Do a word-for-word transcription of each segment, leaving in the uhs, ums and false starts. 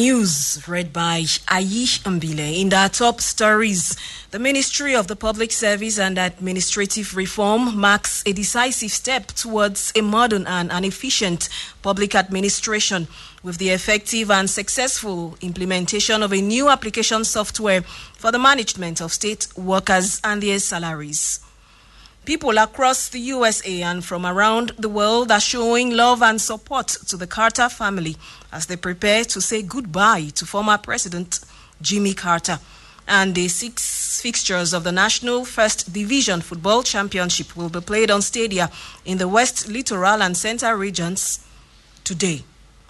news read by Aish Mbile. In our top stories, the Ministry of the Public Service and Administrative Reform marks a decisive step towards a modern and an efficient public administration with the effective and successful implementation of a new application software for the management of state workers and their salaries. People across the U S A and from around the world are showing love and support to the Carter family as they prepare to say goodbye to former President Jimmy Carter. And the six fixtures of the National First Division Football Championship will be played on stadia in the West Littoral and Central regions today.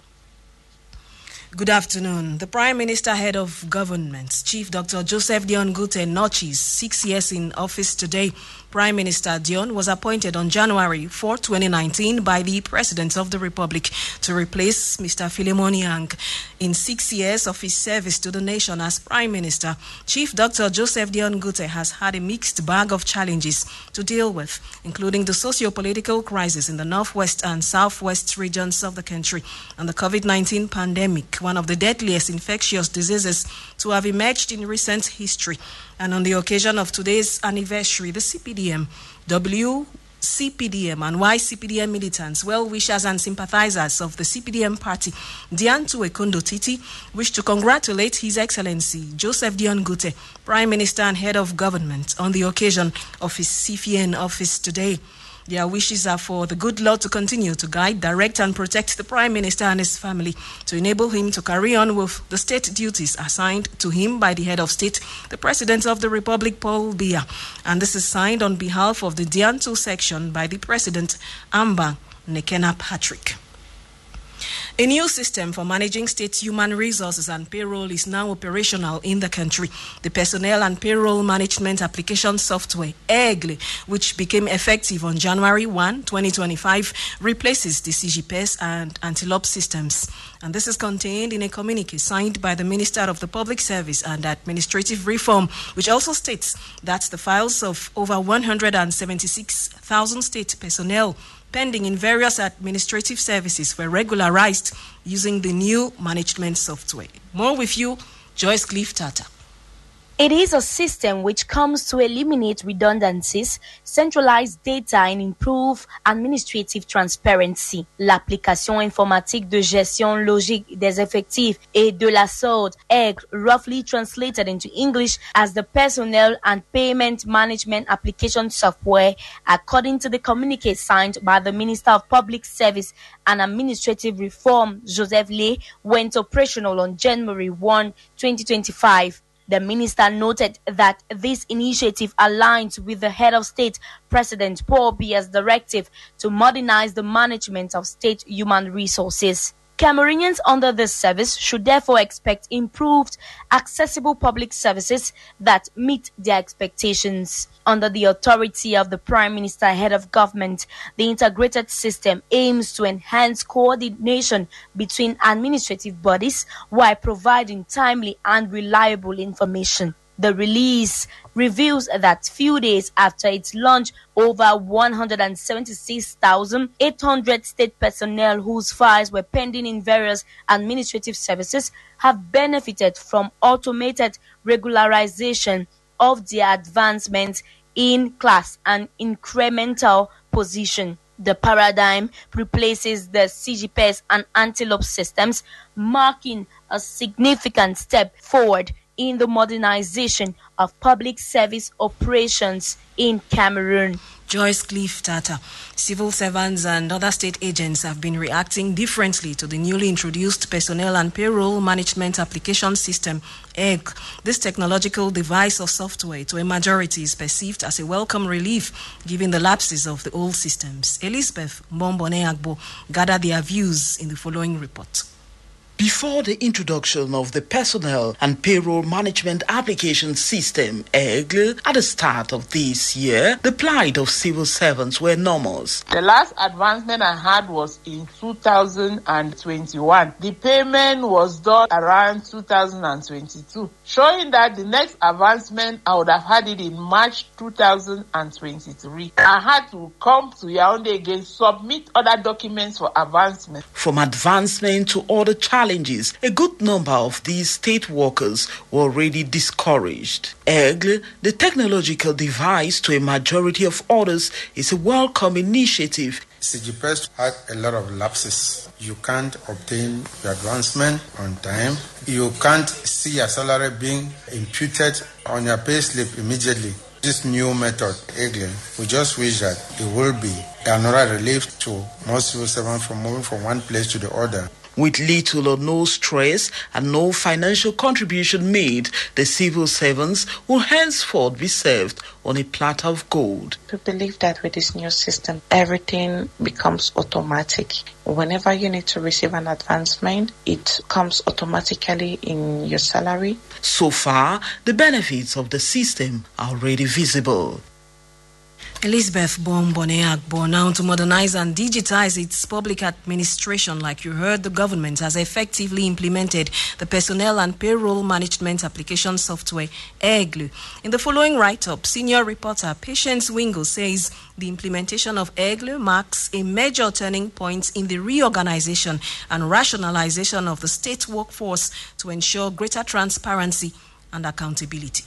Good afternoon. The Prime Minister, Head of Government, Chief Doctor Joseph Dion Ngute, notches six years in office today. Prime Minister Dion was appointed on January fourth, twenty nineteen by the President of the Republic to replace Mister Philemon Yang. In six years of his service to the nation as Prime Minister, Chief Doctor Joseph Dion Ngute has had a mixed bag of challenges to deal with, including the socio-political crisis in the northwest and southwest regions of the country and the COVID nineteen pandemic, one of the deadliest infectious diseases to have emerged in recent history. And on the occasion of today's anniversary, the C P D M, W C P D M and Y C P D M militants, well-wishers and sympathizers of the C P D M party, Diantu Ekondo Titi, wish to congratulate His Excellency Joseph Dion Ngute, Prime Minister and Head of Government, on the occasion of his C F I N office today. Their wishes are for the good Lord to continue to guide, direct and protect the Prime Minister and his family, to enable him to carry on with the state duties assigned to him by the Head of State, the President of the Republic, Paul Biya. And this is signed on behalf of the Diantu section by the President, Amba Nekena Patrick. A new system for managing state human resources and payroll is now operational in the country. The Personnel and Payroll Management Application Software, E G L, which became effective on January first, twenty twenty-five, replaces the C G P E S and Antelope systems. And this is contained in a communique signed by the Minister of the Public Service and Administrative Reform, which also states that the files of over one hundred seventy-six thousand state personnel pending in various administrative services were regularized using the new management software. More with you, Joyce Cliff Tata. It is a system which comes to eliminate redundancies, centralize data and improve administrative transparency. L'application informatique de gestion logique des effectifs et de la solde, E G L, roughly translated into English as the Personnel and Payment Management Application Software, according to the communique signed by the Minister of Public Service and Administrative Reform, Joseph Lay, went operational on January first, twenty twenty-five. The minister noted that this initiative aligns with the Head of State, President Paul Biya's directive to modernize the management of state human resources. Cameroonians under this service should therefore expect improved, accessible public services that meet their expectations. Under the authority of the Prime Minister, Head of Government, the integrated system aims to enhance coordination between administrative bodies while providing timely and reliable information. The release reveals that few days after its launch, over one hundred seventy-six thousand eight hundred state personnel whose files were pending in various administrative services have benefited from automated regularization of their advancements in class and incremental position. The paradigm replaces the C G P E S and Antelope systems, marking a significant step forward in the modernization of public service operations in Cameroon. Joyce Cliff Tata. Civil servants and other state agents have been reacting differently to the newly introduced Personnel and Payroll Management Application System, E G L. This technological device or software to a majority is perceived as a welcome relief given the lapses of the old systems. Elizabeth Mbombone Agbo gathered their views in the following report. Before the introduction of the Personnel and Payroll Management Application System, E G L, at the start of this year, the plight of civil servants were enormous. The last advancement I had was in two thousand twenty-one. The payment was done around two thousand twenty-two, showing that the next advancement I would have had it in March two thousand twenty-three. I had to come to Yaoundé again, submit other documents for advancement. From advancement to other challenges, challenges, a good number of these state workers were already discouraged. E G L, the technological device to a majority of others, is a welcome initiative. SIGIPES had a lot of lapses. You can't obtain your advancement on time. You can't see your salary being imputed on your payslip immediately. This new method, E G L, we just wish that it will be another relief to most civil servants from moving from one place to the other. With little or no stress and no financial contribution made, the civil servants will henceforth be served on a platter of gold. We believe that with this new system, everything becomes automatic. Whenever you need to receive an advancement, it comes automatically in your salary. So far, the benefits of the system are already visible. Elizabeth Bombone now to modernize and digitize its public administration. Like you heard, the government has effectively implemented the personnel and payroll management application software E G L. In the following write-up, senior reporter Patience Wingo says the implementation of E G L marks a major turning point in the reorganization and rationalization of the state workforce to ensure greater transparency and accountability.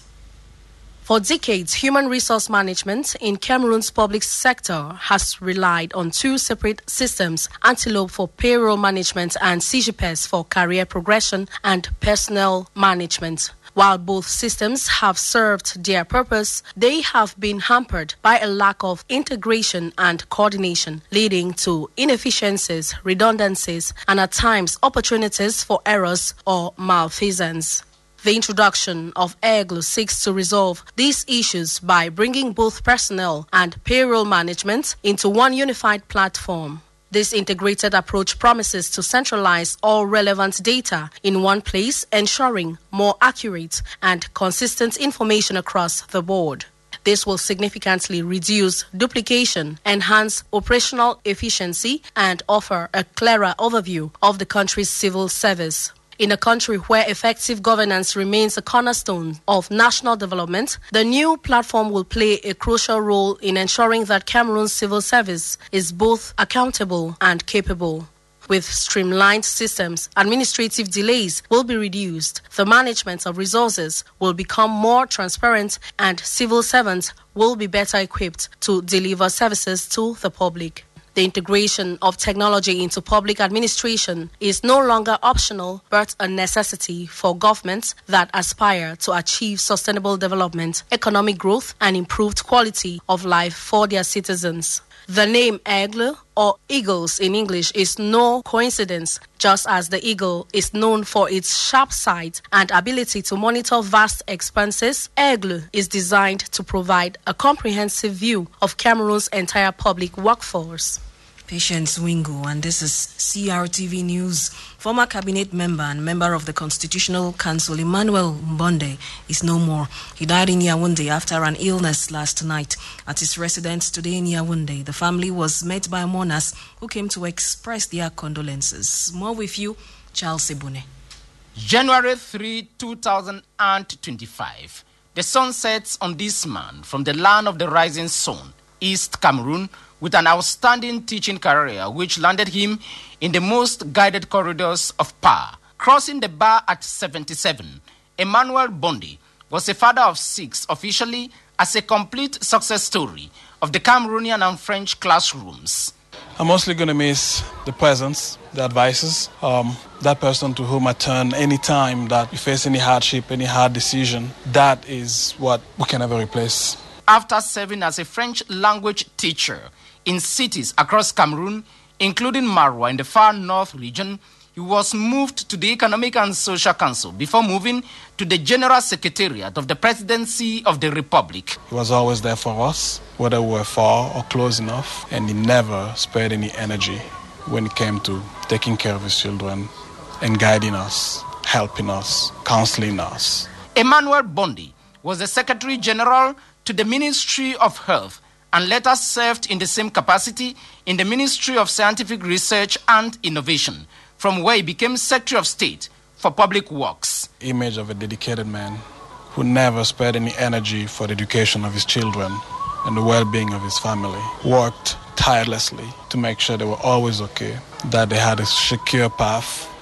For decades, human resource management in Cameroon's public sector has relied on two separate systems, Antelope for payroll management and SIGIPES for career progression and personnel management. While both systems have served their purpose, they have been hampered by a lack of integration and coordination, leading to inefficiencies, redundancies, and at times opportunities for errors or malfeasance. The introduction of E G L seeks to resolve these issues by bringing both personnel and payroll management into one unified platform. This integrated approach promises to centralize all relevant data in one place, ensuring more accurate and consistent information across the board. This will significantly reduce duplication, enhance operational efficiency, and offer a clearer overview of the country's civil service. In a country where effective governance remains a cornerstone of national development, the new platform will play a crucial role in ensuring that Cameroon's civil service is both accountable and capable. With streamlined systems, administrative delays will be reduced, the management of resources will become more transparent, and civil servants will be better equipped to deliver services to the public. The integration of technology into public administration is no longer optional, but a necessity for governments that aspire to achieve sustainable development, economic growth, and improved quality of life for their citizens. The name E G L, or Eagles in English, is no coincidence. Just as the eagle is known for its sharp sight and ability to monitor vast expanses, E G L is designed to provide a comprehensive view of Cameroon's entire public workforce. Patience Wingo, and this is C R T V News. Former cabinet member and member of the Constitutional Council, Emmanuel Mbonde, is no more. He died in Yaoundé after an illness last night. At his residence today in Yaoundé, the family was met by mourners who came to express their condolences. More with you, Charles Ebune. January third, two thousand twenty-five. The sun sets on this man from the land of the rising sun, East Cameroon, with an outstanding teaching career which landed him in the most guided corridors of power. Crossing the bar at seventy-seven, Emmanuel Mbonde was a father of six, officially as a complete success story of the Cameroonian and French classrooms. I'm mostly going to miss the presence, the advices, um, that person to whom I turn any time that you face any hardship, any hard decision. That is what we can never replace. After serving as a French language teacher in cities across Cameroon, including Marwa in the far north region, he was moved to the Economic and Social Council before moving to the General Secretariat of the Presidency of the Republic. He was always there for us, whether we were far or close enough, and he never spared any energy when it came to taking care of his children and guiding us, helping us, counseling us. Emmanuel Mbonde was the Secretary General to the Ministry of Health and later served in the same capacity in the Ministry of Scientific Research and Innovation, from where he became Secretary of State for Public Works. Image of a dedicated man who never spared any energy for the education of his children and the well-being of his family. Worked tirelessly to make sure they were always okay, that they had a secure path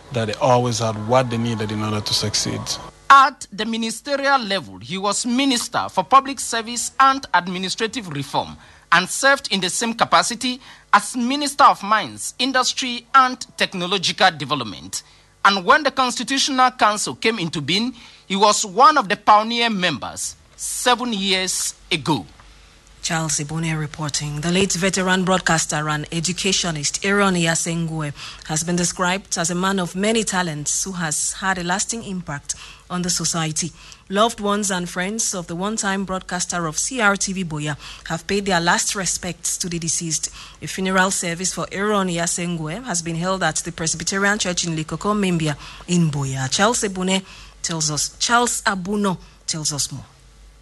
that they always had what they needed in order to succeed. At the ministerial level, he was Minister for Public Service and Administrative Reform and served in the same capacity as Minister of Mines, Industry and Technological Development. And when the Constitutional Council came into being, he was one of the pioneer members seven years ago. Charles Ibone reporting. The late veteran broadcaster and educationist Aaron Yasengwe has been described as a man of many talents who has had a lasting impact on the society. Loved ones and friends of the one-time broadcaster of C R T V Boya have paid their last respects to the deceased. A funeral service for Aaron Yasengwe has been held at the Presbyterian Church in Likoko, Membia in Boya. Charles Ibone tells us. Charles Abuno tells us more.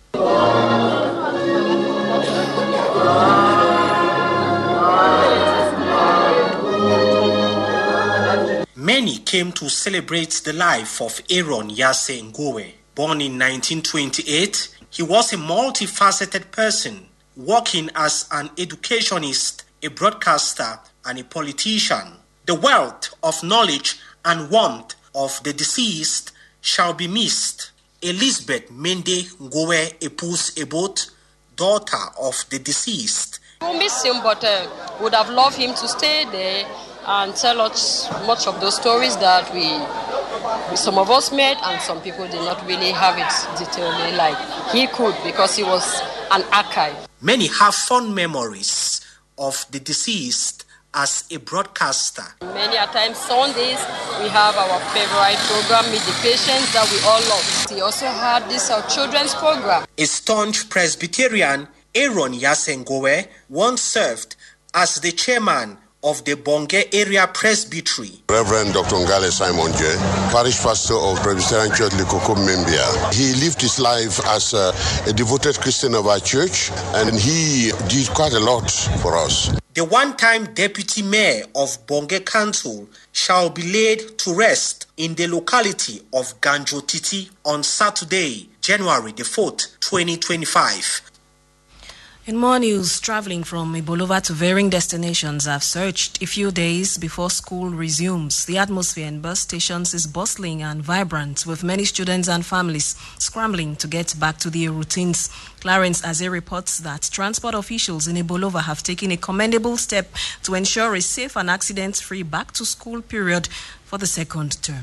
Many came to celebrate the life of Aaron Yasengwe. Born in nineteen twenty-eight, he was a multifaceted person, working as an educationist, a broadcaster, and a politician. The wealth of knowledge and warmth of the deceased shall be missed. Elizabeth Mende Ngowe Epus Ebot, daughter of the deceased. We'll miss him, but uh, would have loved him to stay there and tell us much of those stories that we, some of us met, and some people did not really have it detailedly like he could, because he was an archive. Many have fond memories of the deceased as a broadcaster. Many a times Sundays we have our favorite program, Meet the Patients, that we all love. He also had this our children's program. A staunch Presbyterian, Aaron Yasengwe once served as the chairman of the Bonge Area Presbytery. Reverend Doctor Ngale Simon J, parish pastor of Presbyterian Church Likoko, Membia. He lived his life as a, a devoted Christian of our church, and he did quite a lot for us. The one-time deputy mayor of Bonge Council shall be laid to rest in the locality of Ganjotiti on Saturday, January the fourth, twenty twenty-five. In more news, traveling from Ibolova to varying destinations have surged a few days before school resumes. The atmosphere in bus stations is bustling and vibrant, with many students and families scrambling to get back to their routines. Clarence Aze reports that transport officials in Ibolova have taken a commendable step to ensure a safe and accident-free back-to-school period for the second term.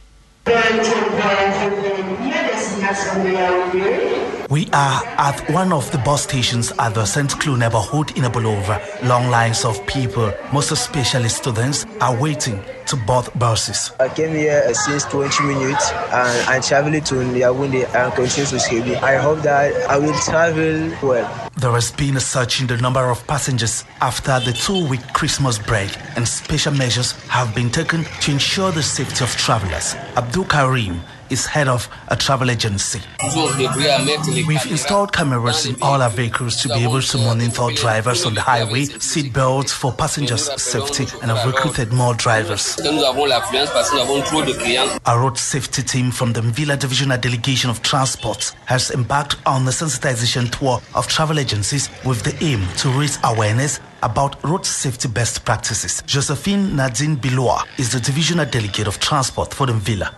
We are at one of the bus stations at the Saint Cloud neighborhood in Ibolova. Long lines of people, most especially students, are waiting to board buses. I came here since twenty minutes and I'm traveling to Yaoundé and continue to Sebi. I hope that I will travel well. There has been a surge in the number of passengers after the two-week Christmas break, and special measures have been taken to ensure the safety of travelers. Abdul Karim is head of a travel agency. We've installed cameras in all our vehicles to be able to monitor drivers on the highway, seat belts for passengers' safety, and have recruited more drivers. Our road safety team from the Mvila Divisional Delegation of Transport has embarked on a sensitization tour of travel agencies with the aim to raise awareness about road safety best practices. Josephine Nadine Biloua is the Divisional Delegate of Transport for the Mvila.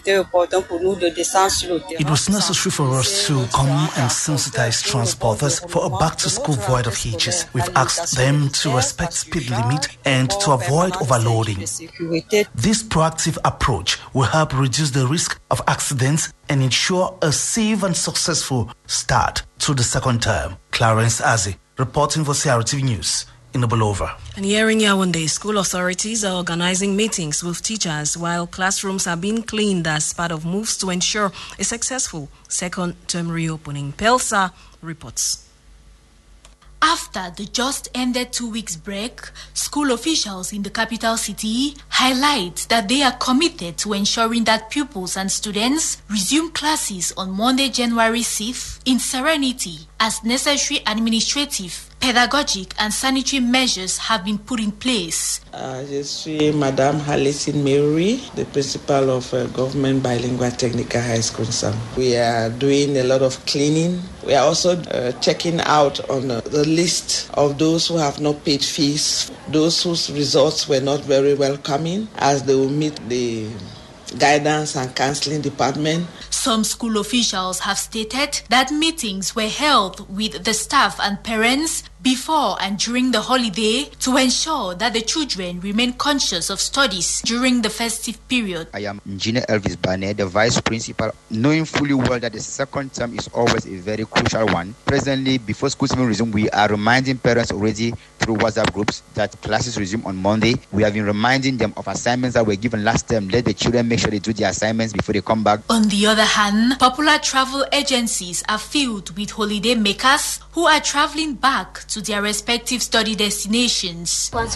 It was necessary for us to come and sensitize transporters for a back-to-school void of hitches. We've asked them to respect speed limit and to avoid overloading. This proactive approach will help reduce the risk of accidents and ensure a safe and successful start to the second term. Clarence Aze, reporting for C R T V News in Ibolova. And here in Yaoundé, school authorities are organizing meetings with teachers while classrooms are being cleaned as part of moves to ensure a successful second term reopening. Pelsa reports. After the just ended two weeks break, school officials in the capital city highlight that they are committed to ensuring that pupils and students resume classes on Monday, January sixth in serenity as necessary administrative, pedagogic and sanitary measures have been put in place. Uh, je suis Madame Halicine Mary, the principal of uh, Government Bilingual Technical High School. We are doing a lot of cleaning. We are also uh, checking out on uh, the list of those who have not paid fees, those whose results were not very welcoming, as they will meet the guidance and counseling department. Some school officials have stated that meetings were held with the staff and parents before and during the holiday to ensure that the children remain conscious of studies during the festive period. I am Engineer Elvis Barnett, the Vice Principal, knowing fully well that the second term is always a very crucial one. Presently, before schools even resume, we are reminding parents already through WhatsApp groups that classes resume on Monday. We have been reminding them of assignments that were given last term. Let the children make sure they do their assignments before they come back. On the other hand, popular travel agencies are filled with holiday makers who are traveling back to their respective study destinations. He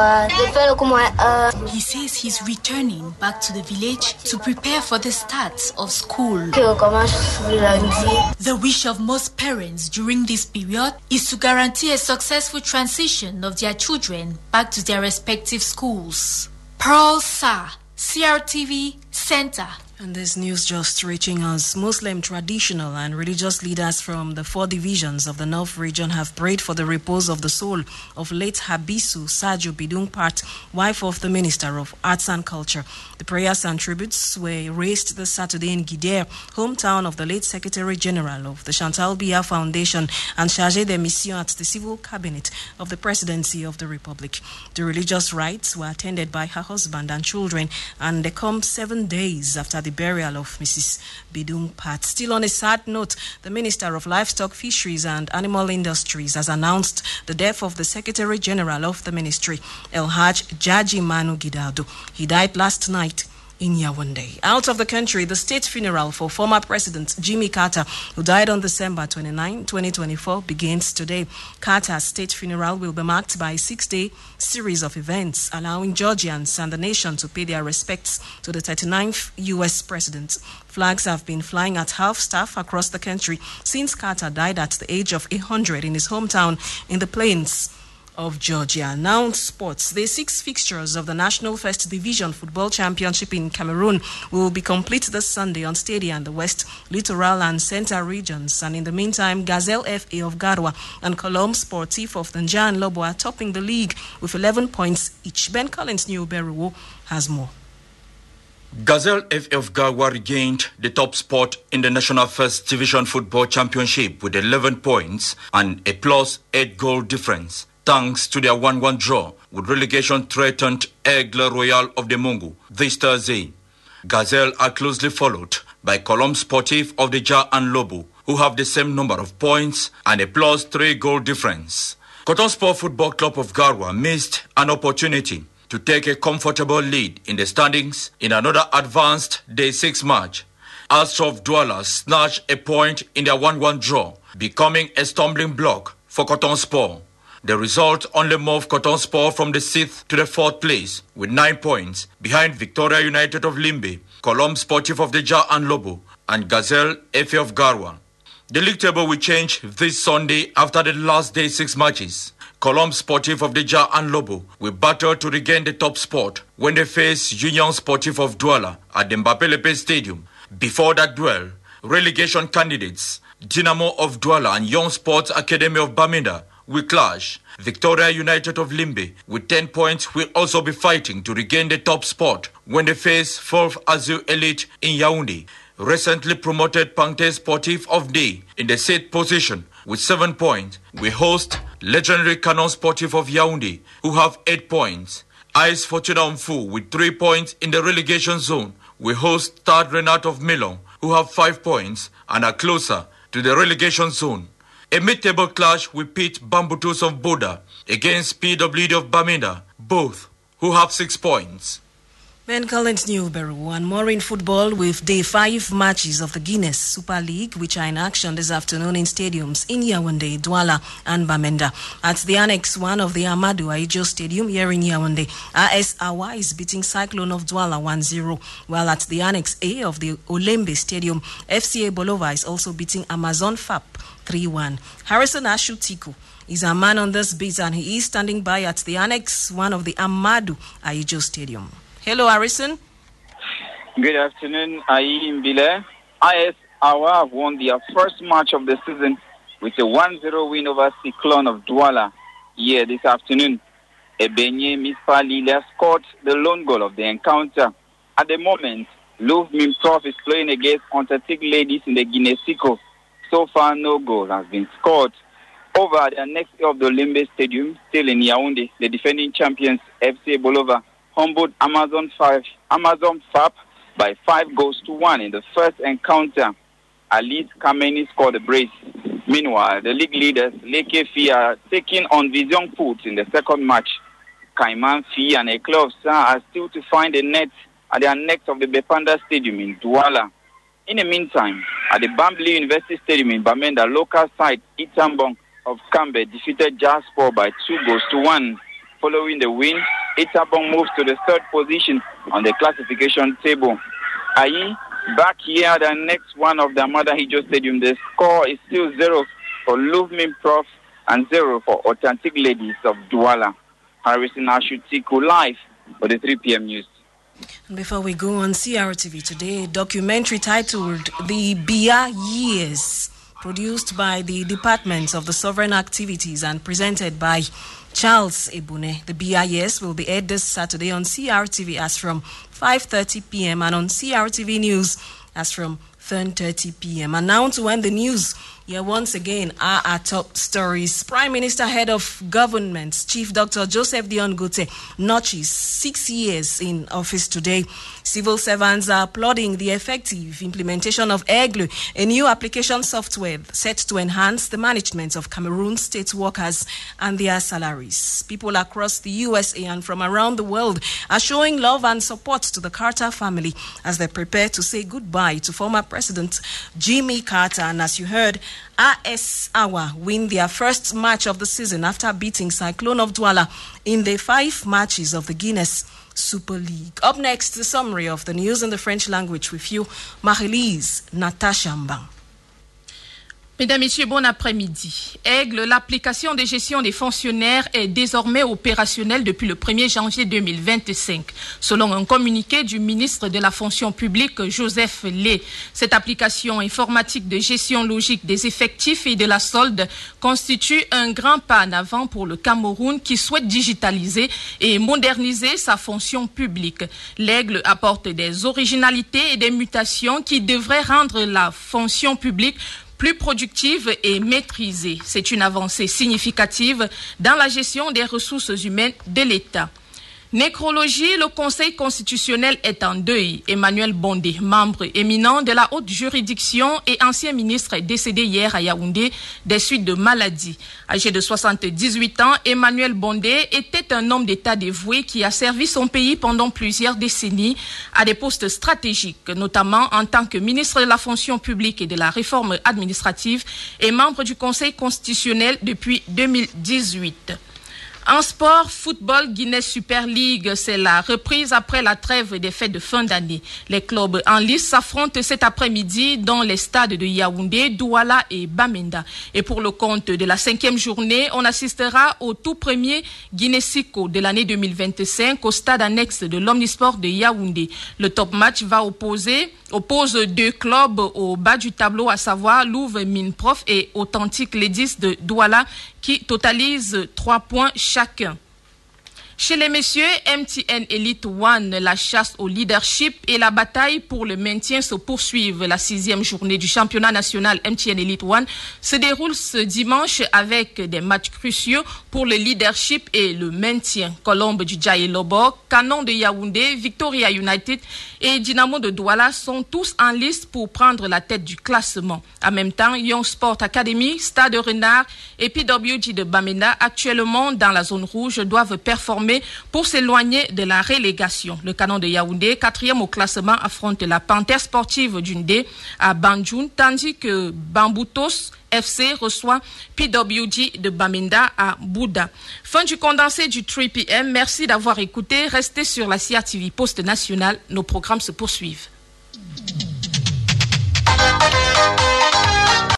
says he's returning back to the village to prepare for the start of school. The wish of most parents during this period is to guarantee a successful transition of their children back to their respective schools. Pearl Sa, C R T V Center. And this news just reaching us. Muslim traditional and religious leaders from the four divisions of the North region have prayed for the repose of the soul of late Habisu Sajo Bidung Part, wife of the Minister of Arts and Culture. The prayers and tributes were raised this Saturday in Gidere, hometown of the late Secretary General of the Chantal Biya Foundation and Chargé de Mission at the Civil Cabinet of the Presidency of the Republic. The religious rites were attended by her husband and children, and they come seven days after the burial of Missus Bidung Pat. Still on a sad note, the Minister of Livestock, Fisheries and Animal Industries has announced the death of the Secretary General of the Ministry, El Haj Jaji Manu Gidado. He died last night in Yaoundé. Out of the country, the state funeral for former President Jimmy Carter, who died on December twenty-ninth, twenty twenty-four, begins today. Carter's state funeral will be marked by a six-day series of events, allowing Georgians and the nation to pay their respects to the thirty-ninth U S president. Flags have been flying at half-staff across the country since Carter died at the age of one hundred in his hometown in the plains of Georgia. Now sports. The six fixtures of the National First Division Football Championship in Cameroon will be complete this Sunday on Stadia in the West, Littoral and Center regions. And in the meantime, Gazelle F A of Garwa and Colombe Sportif of Nja and Lobo are topping the league with eleven points each. Ben Collins New Beruwo has more. Gazelle F A of Garwa regained the top spot in the National First Division Football Championship with eleven points and a plus eight goal difference, thanks to their one one draw with relegation threatened Aigle Royal of the Mungu this Thursday. Gazelle are closely followed by Colombe Sportif of the Ja and Lobo, who have the same number of points and a plus three goal difference. Cotton Sport Football Club of Garwa missed an opportunity to take a comfortable lead in the standings in another advanced Day six match. Astrof Douala snatched a point in their one one draw, becoming a stumbling block for Cotton Sport. The result only moved Cotton Sport from the sixth to the fourth place with nine points behind Victoria United of Limbe, Colombe Sportif of the Ja and Lobo, and Gazelle F A of Garwa. The league table will change this Sunday after the last Day six matches. Colombe Sportif of the Ja and Lobo will battle to regain the top spot when they face Union Sportif of Douala at the Mbappé Lepe Stadium. Before that duel, relegation candidates Dynamo of Douala and Young Sports Academy of Bamenda will clash. Victoria United of Limbe with ten points will also be fighting to regain the top spot when they face fourth Azure Elite in Yaoundé. Recently promoted Pangte Sportif of Day in the sixth position with seven points will host legendary Canon Sportif of Yaoundé, who have eight points. Ice Fortuna Mfu with three points in the relegation zone will host Stade Renat of Milan, who have five points and are closer to the relegation zone. A mid-table clash will pit Bambutus of Boda against P W D of Bamenda, both who have six points. Ben Collins Newberry and more in football with day five matches of the Guinness Super League, which are in action this afternoon in stadiums in Yaoundé, Douala and Bamenda. At the Annex one of the Amadou Ahidjo Stadium here in Yaoundé, R S Awa is beating Cyclone of Douala one zero, while at the Annex A of the Olembe Stadium, F C A Bolova is also beating Amazon F A P three one. Harrison Ashutiku is a man on this beat, and he is standing by at the Annex one of the Amadou Ahidjo Stadium. Hello, Harrison. Good afternoon, Ayi Mbile. I S Awa have won their first match of the season with a one zero win over Cyclone of Douala here this afternoon. Ebenye Mispa Lila scored the lone goal of the encounter. At the moment, Louvre Minprof is playing against Ontatic Ladies in the Guinea-Siko. So far, no goal has been scored. Over at the next day of the Limbe Stadium, still in Yaoundé, the defending champions F C Bolova humbled Amazon five, Amazon F A P by five goals to one in the first encounter. Alice Kameni scored a brace. Meanwhile, the league leaders, Leke Fi, are taking on Vision Foot in the second match. Kaiman Fi and Eclair of Sa are still to find a net at the annex of the Bepanda Stadium in Douala. In the meantime, at the Bambly University Stadium in Bamenda, local side Itambong of Kambe defeated Jasper by two goals to one. Following the win, Itambong moves to the third position on the classification table. Ayi, back here at the next one of the Amadou Ahidjo Stadium, the score is still zero for Louvre Minprof and zero for Authentic Ladies of Douala. Harrison Ashutiku live for the three p.m. news. Before we go on C R T V today, a documentary titled The Bia Years, produced by the Department of the Sovereign Activities and presented by Charles Ebune. The Bia Years will be aired this Saturday on C R T V as from five thirty p.m. and on C R T V News as from ten thirty p.m. And now to end the news. Here once again are our top stories. Prime Minister, Head of Government, Chief Doctor Joseph Dion Ngute notches six years in office today. Civil servants are applauding the effective implementation of EGLE, a new application software set to enhance the management of Cameroon state workers and their salaries. People across the U S A and from around the world are showing love and support to the Carter family as they prepare to say goodbye to former President Jimmy Carter. And as you heard, A S Awa win their first match of the season after beating Cyclone of Douala in the five matches of the Guinness Super League. Up next, the summary of the news in the French language with you, Marie-Lise Natasha Mbang. Mesdames, Messieurs, bon après-midi. Aigle, l'application de gestion des fonctionnaires est désormais opérationnelle depuis le premier janvier deux mille vingt-cinq. Selon un communiqué du ministre de la fonction publique, Joseph Lé, cette application informatique de gestion logique des effectifs et de la solde constitue un grand pas en avant pour le Cameroun qui souhaite digitaliser et moderniser sa fonction publique. L'Aigle apporte des originalités et des mutations qui devraient rendre la fonction publique plus productive et maîtrisée. C'est une avancée significative dans la gestion des ressources humaines de l'État. Nécrologie, le Conseil constitutionnel est en deuil. Emmanuel Bondé, membre éminent de la haute juridiction et ancien ministre décédé hier à Yaoundé des suites de maladie. Âgé de soixante-dix-huit ans, Emmanuel Bondé était un homme d'État dévoué qui a servi son pays pendant plusieurs décennies à des postes stratégiques, notamment en tant que ministre de la fonction publique et de la réforme administrative et membre du Conseil constitutionnel depuis deux mille dix-huit. En sport, football, Guinness Super League, c'est la reprise après la trêve des fêtes de fin d'année. Les clubs en lice s'affrontent cet après-midi dans les stades de Yaoundé, Douala et Bamenda. Et pour le compte de la cinquième journée, on assistera au tout premier Guinée-Siko de l'année deux mille vingt-cinq au stade annexe de l'Omnisport de Yaoundé. Le top match va opposer oppose deux clubs au bas du tableau, à savoir Louvre Minprof et Authentic Ladies de Douala, qui totalisent trois points chacun. Chez les messieurs, M T N Elite One, la chasse au leadership et la bataille pour le maintien se poursuivent. La sixième journée du championnat national M T N Elite One se déroule ce dimanche avec des matchs cruciaux pour le leadership et le maintien. Colombe du Djaï Lobo, Canon de Yaoundé, Victoria United et Dynamo de Douala sont tous en liste pour prendre la tête du classement. En même temps, Young Sport Academy, Stade Renard et P W G de Bamenda, actuellement dans la zone rouge, doivent performer pour s'éloigner de la relégation. Le Canon de Yaoundé, quatrième au classement, affronte la Panthère sportive d'Undé à Banjoun, tandis que Bamboutos F C reçoit P W G de Bamenda à Bouddha. Fin du condensé du trois p m. Merci d'avoir écouté. Restez sur la C R T V Poste Nationale. Nos programmes se poursuivent.